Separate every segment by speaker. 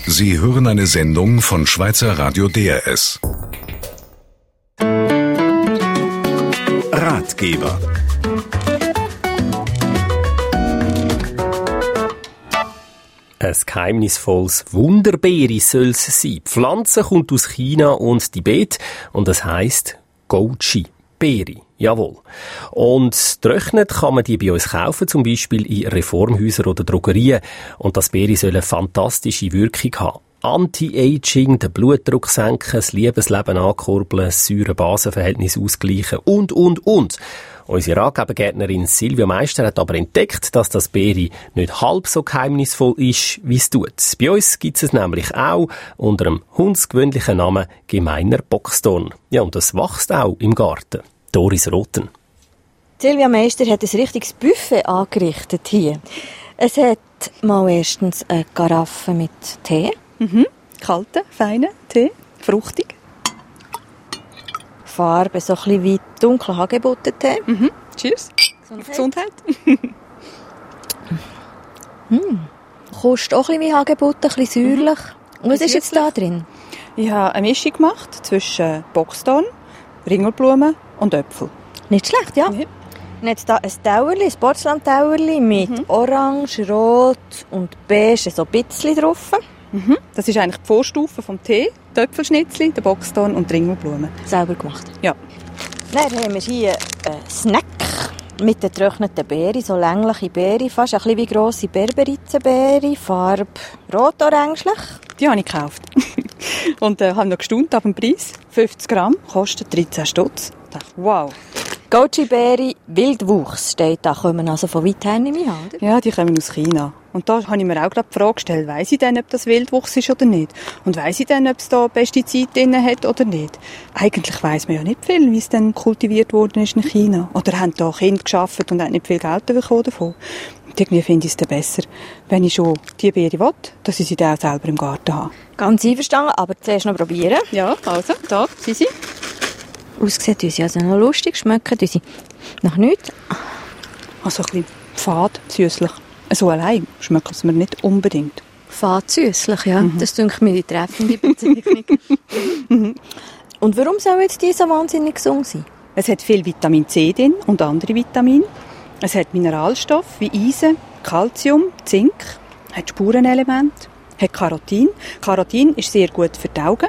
Speaker 1: Sie hören eine Sendung von Schweizer Radio DRS. Ratgeber.
Speaker 2: Ein geheimnisvolles Wunderbeere soll es sein. Die Pflanze kommt aus China und Tibet und es heisst Goji-Beere. Jawohl. Und getrocknet kann man die bei uns kaufen, zum Beispiel in Reformhäusern oder Drogerien. Und das Beere soll eine fantastische Wirkung haben. Anti-Aging, den Blutdruck senken, das Liebesleben ankurbeln, das Säure-Basen-Verhältnis ausgleichen und. Unsere Ratgebergärtnerin Silvia Meister hat aber entdeckt, dass das Beere nicht halb so geheimnisvoll ist, wie es tut. Bei uns gibt es nämlich auch unter dem hundsgewöhnlichen Namen Gemeiner Boxdorn. Ja, und das wächst auch im Garten. Doris Roten.
Speaker 3: Silvia Meister hat ein richtiges Buffet angerichtet hier. Es hat mal erstens eine Karaffe mit Tee.
Speaker 4: Kalten, feinen Tee, fruchtig.
Speaker 3: Farbe so ein bisschen wie dunkler Hagebuttentee.
Speaker 4: Cheers. Auf Gesundheit.
Speaker 3: Kostet auch ein bisschen wie Hagebutte, ein bisschen säuerlich. Was ist jetzt da drin?
Speaker 4: Ich habe eine Mischung gemacht zwischen Boxdorn, Ringelblumen und Äpfel.
Speaker 3: Nicht schlecht, ja.
Speaker 4: Ja.
Speaker 3: Und jetzt da ein Tauerli, ein Porzellan-Tauerli mit Orange, Rot und Beige so ein bisschen drauf.
Speaker 4: Das ist eigentlich die Vorstufe vom Tee, die Äpfelschnitzli, der Boxdorn und die Ringelblumen.
Speaker 3: Selber gemacht.
Speaker 4: Ja.
Speaker 3: Dann haben wir hier einen Snack mit den getrockneten Beeren, so längliche Beeren, fast ein bisschen wie grosse Berberitzenbeere, Farbe rot-orangelich.
Speaker 4: Die habe ich gekauft. Und habe noch gestaunt auf den Preis. 50 Gramm, kostet 13 Stutz. Ich dachte, wow.
Speaker 3: Goji-Beere, Wildwuchs steht da, kommen also von weit her nicht mehr an, oder?
Speaker 4: Ja, die kommen aus China. Und da habe ich mir auch gerade die Frage gestellt, weiss ich denn, ob das Wildwuchs ist oder nicht? Und weiss ich denn, ob es da Pestizide drin hat oder nicht? Eigentlich weiss man ja nicht viel, wie es dann kultiviert worden ist in China. Oder haben da Kinder gearbeitet und haben nicht viel Geld bekommen davon. Und irgendwie finde ich es dann besser, wenn ich schon die Beere will, dass ich sie dann auch selber im Garten habe.
Speaker 3: Ganz einverstanden, aber zuerst noch probieren.
Speaker 4: Ja, also, da, sie.
Speaker 3: Aussehen tun sie also noch lustig, schmecken tun sie nach nichts.
Speaker 4: Also ein bisschen fad, süßlich. So allein schmeckt es mir nicht unbedingt.
Speaker 3: Fad süßlich, ja. Das denke mir die treffende Bezeichnung. Und warum soll jetzt die so wahnsinnig gesund sein?
Speaker 4: Es hat viel Vitamin C drin und andere Vitamine. Es hat Mineralstoffe wie Eisen, Calcium, Zink, hat Spurenelemente, hat Carotin. Carotin ist sehr gut für die Augen.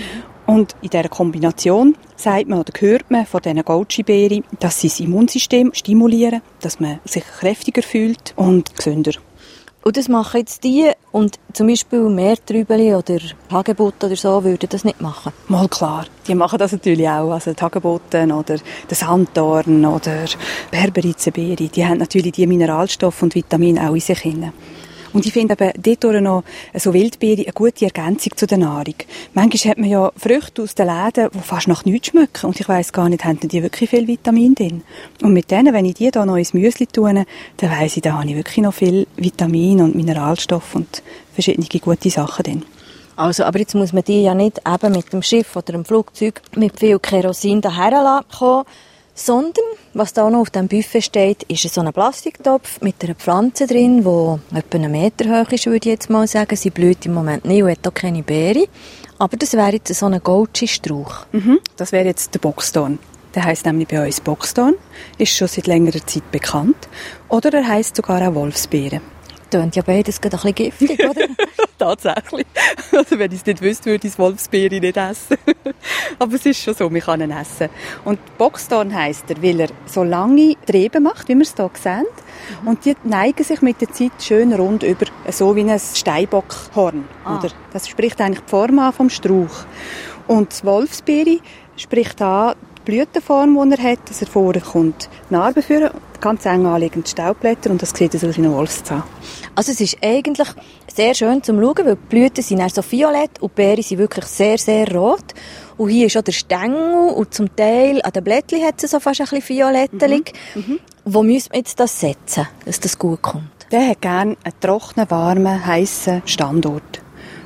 Speaker 4: Und in dieser Kombination sagt man oder hört man von diesen Goji-Beeren, dass sie das Immunsystem stimulieren, dass man sich kräftiger fühlt und gesünder.
Speaker 3: Und das machen jetzt die und zum Beispiel Meertrübeli oder Hagebutten oder so würden das nicht machen?
Speaker 4: Mal klar, die machen das natürlich auch. Also die Hagebutten oder der Sanddorn oder Berberitzenbeere, die haben natürlich die Mineralstoffe und Vitamine auch in sich drin. Und ich finde eben dort noch so Wildbeere eine gute Ergänzung zu der Nahrung. Manchmal hat man ja Früchte aus den Läden, die fast nach nichts schmecken. Und ich weiss gar nicht, haben die wirklich viel Vitamin drin? Und mit denen, wenn ich die da noch ins Müsli tue, dann weiss ich, da habe ich wirklich noch viel Vitamin und Mineralstoffe und verschiedene gute Sachen drin.
Speaker 3: Also, aber jetzt muss man die ja nicht eben mit dem Schiff oder dem Flugzeug mit viel Kerosin daher kommen, sondern, was da noch auf dem Buffet steht, ist so ein Plastiktopf mit einer Pflanze drin, die etwa 1 Meter hoch ist, würde ich jetzt mal sagen. Sie blüht im Moment nicht und hat auch keine Beere. Aber das wäre jetzt so ein Goji-Strauch.
Speaker 4: Das wäre jetzt der Boxdorn. Der heisst nämlich bei uns Boxdorn, ist schon seit längerer Zeit bekannt. Oder er heisst sogar auch Wolfsbeere.
Speaker 3: Tönt ja beides gerade ein bisschen giftig, oder?
Speaker 4: Tatsächlich. Also wenn ich es nicht wüsste, würde ich das Wolfsbeere nicht essen. Aber es ist schon so, man kann ihn essen. Und Boxdorn heisst er, weil er so lange Triebe macht, wie wir es hier sehen. Und die neigen sich mit der Zeit schön rund über, so wie ein Steinbockhorn. Oder? Das spricht eigentlich die Form an vom Strauch. Und das Wolfsbeere spricht an die Blütenform, die er hat, dass er vorne kommt, Narben führen, ganz eng anliegende Staubblätter und das sieht so wie ein Wolfszahn.
Speaker 3: Also es ist eigentlich sehr schön zum Schauen, weil die Blüten sind eher so violett und die Beeren sind wirklich sehr, sehr rot. Und hier ist auch der Stängel und zum Teil an den Blättchen hat es so fast ein bisschen violettelig. Wo müssen wir jetzt das setzen, dass das gut kommt?
Speaker 4: Der hat gerne einen trockenen, warmen, heissen Standort.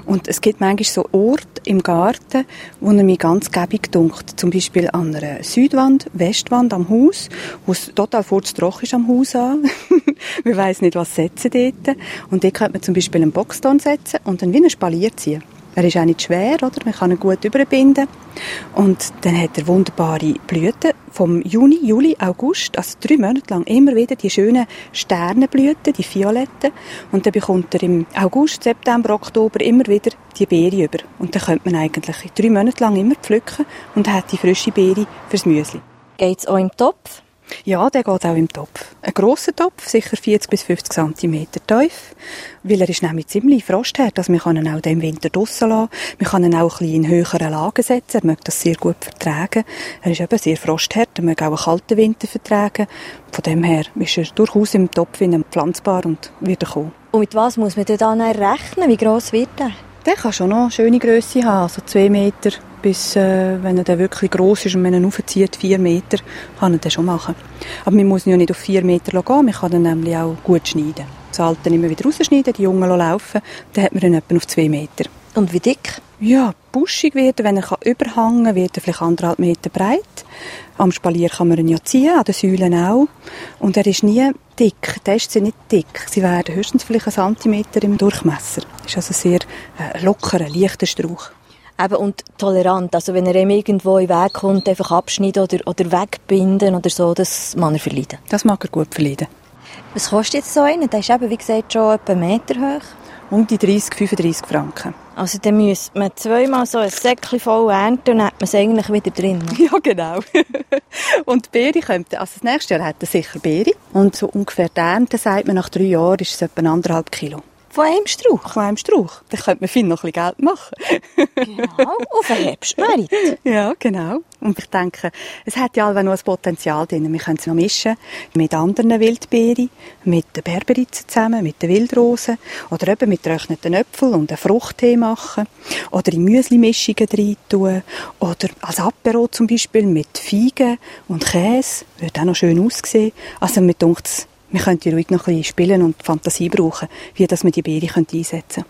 Speaker 4: Und es gibt manchmal so Orte im Garten, wo er mir ganz gäbig dunkt. Zum Beispiel an einer Südwand, Westwand am Haus, wo es total furztrocken ist am Haus an. Man weiss nicht, was setzen dort. Und dort könnte man zum Beispiel einen Boxton setzen und dann wie einen Spalier ziehen. Er ist auch nicht schwer, oder? Man kann ihn gut überbinden. Und dann hat er wunderbare Blüten vom Juni, Juli, August, also 3 Monate lang immer wieder die schönen Sternenblüten, die violetten. Und dann bekommt er im August, September, Oktober immer wieder die Beere über. Und dann könnte man eigentlich 3 Monate lang immer pflücken und hat die frische Beere fürs Müsli.
Speaker 3: Geht's auch im Topf?
Speaker 4: Ja, der geht auch im Topf. Ein grosser Topf, sicher 40 bis 50 cm tief, weil er ist nämlich ziemlich frosthart, also man kann ihn auch im Winter draussen lassen. Man kann ihn auch ein bisschen in höheren Lagen setzen, er mag das sehr gut vertragen. Er ist eben sehr frosthart, er mag auch einen kalten Winter vertragen. Von dem her ist er durchaus im Topf pflanzbar und wird er kommen.
Speaker 3: Und mit was muss man denn dann rechnen? Wie gross wird der?
Speaker 4: Der kann schon noch eine schöne Grösse haben, also 2 Meter bis, wenn er dann wirklich gross ist und man ihn aufzieht, 4 Meter, kann er den schon machen. Aber man muss ihn ja nicht auf 4 Meter gehen, man kann ihn nämlich auch gut schneiden. Das Alte immer wieder rausschneiden, die Jungen laufen, dann hat man ihn etwa auf 2 Meter.
Speaker 3: Und wie dick?
Speaker 4: Ja, buschig wird er, wenn er überhängen kann, wird er vielleicht 1,5 Meter breit. Am Spalier kann man ihn ja ziehen, an den Säulen auch. Und er ist nie dick, die Äste sind nicht dick. Sie werden höchstens vielleicht 1 Zentimeter im Durchmesser. Ist also sehr lockerer, leichter Strauch.
Speaker 3: Eben, und tolerant, also wenn er ihm irgendwo in den Weg kommt, einfach abschneiden oder wegbinden oder so, das mag er verleiden.
Speaker 4: Das mag er gut verleiden.
Speaker 3: Was kostet jetzt so einer? Der ist eben, wie gesagt, schon etwa 1 Meter hoch.
Speaker 4: Um die 30, 35 Franken.
Speaker 3: Also dann müsste man 2-mal so ein Säckchen voll ernten und dann hat man es eigentlich wieder drin.
Speaker 4: Ja, genau. Und die Beere kommt, also das nächste Jahr hat er sicher Beere. Und so ungefähr die Ernte, sagt man, nach 3 Jahren ist es etwa 1,5 Kilo.
Speaker 3: Von einem Strauch?
Speaker 4: Von einem Strauch. Dann könnte man viel noch ein bisschen Geld machen.
Speaker 3: Genau, auf den Herbstmarkt.
Speaker 4: Ja, genau. Und ich denke, es hat ja auch noch ein Potenzial drin. Wir können es noch mischen mit anderen Wildbeeren, mit den Berberitzen zusammen, mit den Wildrosen oder eben mit getrockneten Äpfeln und einen Fruchttee machen oder in Müsli-Mischungen rein tun oder als Apero zum Beispiel mit Feigen und Käse. Würde auch noch schön aussehen. Also mir denkt es, wir könnten ruhig noch ein bisschen spielen und Fantasie brauchen, wie dass man die Beere einsetzen könnte.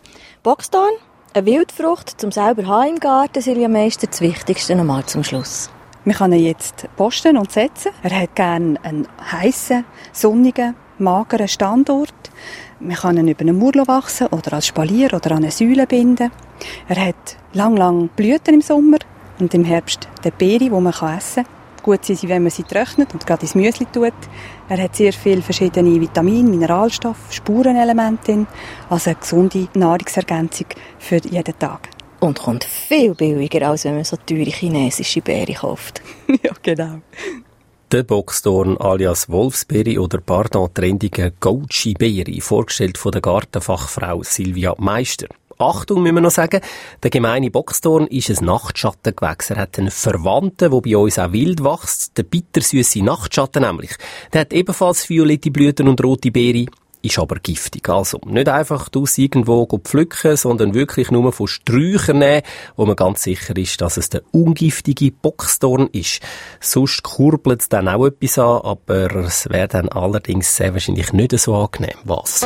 Speaker 3: Boxton, eine Wildfrucht, zum selber haben im Garten, Silvia Meister, das Wichtigste nochmal zum Schluss.
Speaker 4: Wir können ihn jetzt posten und setzen. Er hat gerne einen heissen, sonnigen, mageren Standort. Man kann ihn über einen Mauer wachsen oder als Spalier oder an eine Säule binden. Er hat lang Blüten im Sommer und im Herbst die Beere, die man essen kann. Gut sind sie, wenn man sie trocknet und gerade ins Müsli tut. Er hat sehr viele verschiedene Vitamine, Mineralstoffe, Spurenelemente drin. Also eine gesunde Nahrungsergänzung für jeden Tag.
Speaker 3: Und kommt viel billiger, als wenn man so teure chinesische Beere kauft.
Speaker 4: Ja, genau.
Speaker 2: Der Boxton alias Wolfsbeere oder trendige Goji-Beere, vorgestellt von der Gartenfachfrau Silvia Meister. Achtung, müssen wir noch sagen, der gemeine Boxton ist ein Nachtschattengewächs. Er hat einen Verwandten, der bei uns auch wild wächst, der bittersüße Nachtschatten nämlich. Der hat ebenfalls violette Blüten und rote Beere, ist aber giftig. Also nicht einfach aus irgendwo pflücken, sondern wirklich nur von Sträuchern nehmen, wo man ganz sicher ist, dass es der ungiftige Boxton ist. Sonst kurbelt es dann auch etwas an, aber es wäre dann allerdings sehr wahrscheinlich nicht so angenehm. Was?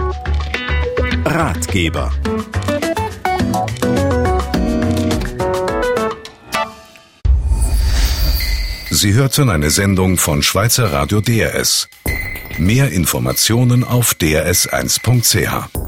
Speaker 1: Ratgeber. Sie hörten eine Sendung von Schweizer Radio DRS. Mehr Informationen auf drs1.ch.